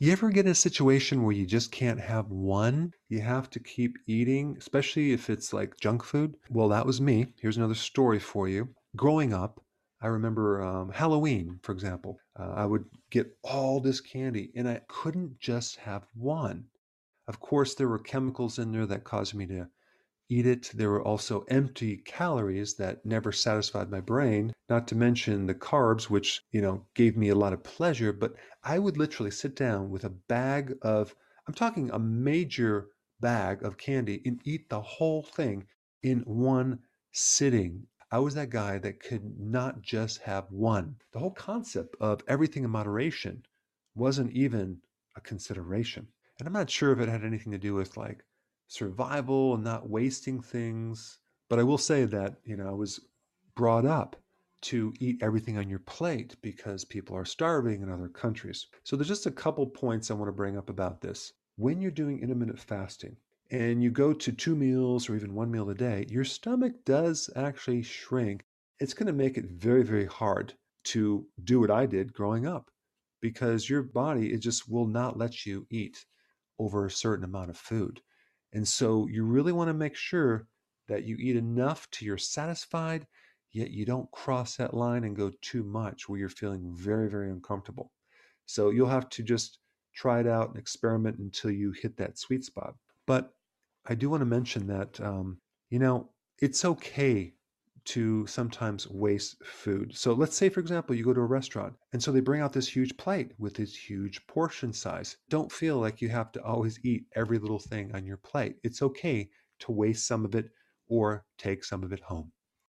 You ever get in a situation where you just can't have one? You have to keep eating, especially if it's like junk food? Well, that was me. Here's another story for you. Growing up, I remember Halloween, for example. I would get all this candy and I couldn't just have one. Of course, there were chemicals in there that caused me to eat it. There were also empty calories that never satisfied my brain, not to mention the carbs, which, gave me a lot of pleasure. But I would literally sit down with a bag of, I'm talking a major bag of candy and eat the whole thing in one sitting. I was that guy that could not just have one. The whole concept of everything in moderation wasn't even a consideration. And I'm not sure if it had anything to do with like survival and not wasting things. But I will say that, I was brought up to eat everything on your plate because people are starving in other countries. So there's just a couple points I want to bring up about this. When you're doing intermittent fasting and you go to 2 meals or even 1 meal a day, your stomach does actually shrink. It's going to make it very, very hard to do what I did growing up because your body, it just will not let you eat over a certain amount of food. And so you really want to make sure that you eat enough till you're satisfied, yet you don't cross that line and go too much where you're feeling very, very uncomfortable. So you'll have to just try it out and experiment until you hit that sweet spot. But I do want to mention that, you know, it's okay to sometimes waste food. So let's say, for example, you go to a restaurant and so they bring out this huge plate with this huge portion size. Don't feel like you have to always eat every little thing on your plate. It's okay to waste some of it or take some of it home.